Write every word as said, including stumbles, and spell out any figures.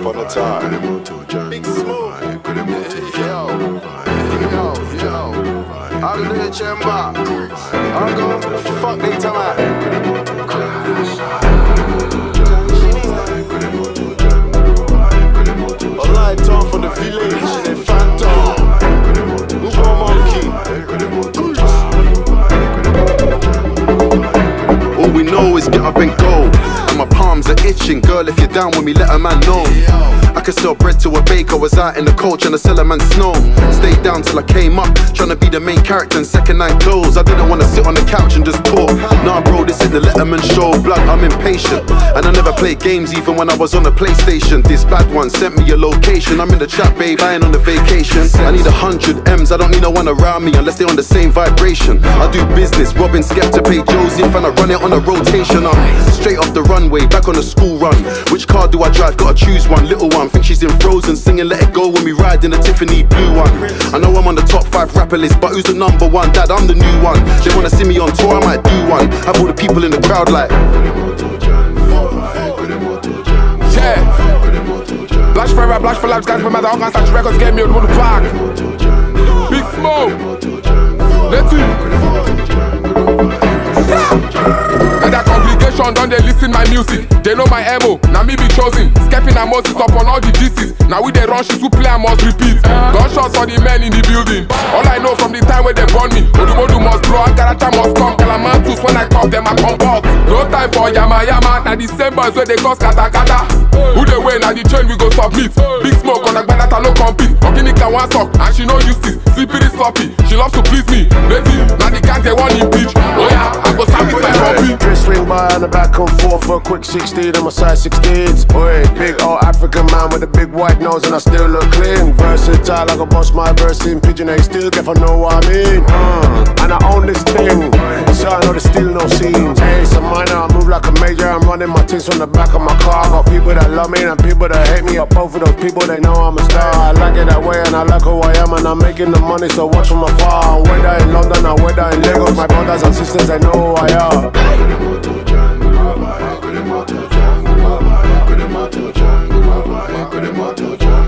on the time. Big Smoke. Yo, yo, yo. I'm in the chamber. I'm going fuck they time. Alright, Tom from the village. They phantom. Who got monkey? All we know is get up and go. And my palms are itching. Girl, if you're down with me, let a man know. I could sell bread to a baker. Was out in the cold trying to sell a man snow. Stayed down till I came up, trying to be the main character in second night clothes. I didn't want to sit on the couch and just talk. Nah bro, this is the Letterman show. Blood, I'm impatient. And I never played games even when I was on the PlayStation. This bad one sent me a location. I'm in the trap, babe, I ain't on the vacation. I need a hundred M's, I don't need no one around me unless they're on the same vibration. I do business, robbing Skepta, pay Joseph, and I run it on a rotation. I'm straight off the runway, back on the school run. Which car do I drive? Gotta choose one. Little one, think she's in Frozen, singing Let It Go when we ride in the Tiffany blue one. I know I'm on the top five rapper list, but who's the number one? Dad, I'm the new one. They wanna see me on tour, I might do one. Have all the people in the crowd like yeah. Blash forever, blash for life, guys, my mother, all kinds of records get me on the park. Big Smoke. Let's see. And that congregation don't they listen my music. They know my M O, now me be chosen. Skepping and Moses up on all the disses. Now we they run shit who play I must repeat. Gunshots for the men in the building. All I know from the time when they born me, Odumodu must blow, Agaracha must come. Kalamantus when I come, them I come back. No time for yama yama. Now the same boys where they cause kata kata. Who they win, now the chain we go submit. Big Smoke on a bad that no compete. Organica one sock and she no use this. Slippery sloppy, she loves to please me. Baby, now the gang they want impeach. Oh yeah, I go sacrifice my copy. Chris swing by on the back and forth for a quick sixteen on my side sixteens. Oi, big old African man with a big white nose and I still look clean. Versatile, I can boss my verse in Pigeon A still if I know what I mean. Uh, and I own this thing, so I know there's still no scenes. Hey, it's a minor, I move like a major. I'm running my things from the back of my car. Got people that love me and people that hate me. But both of those people, they know I'm a star. I like it that way and I like who I am. And I'm making the money, so watch from afar. Whether in London or whether in Lagos, my brothers and sisters, they know who I am. Good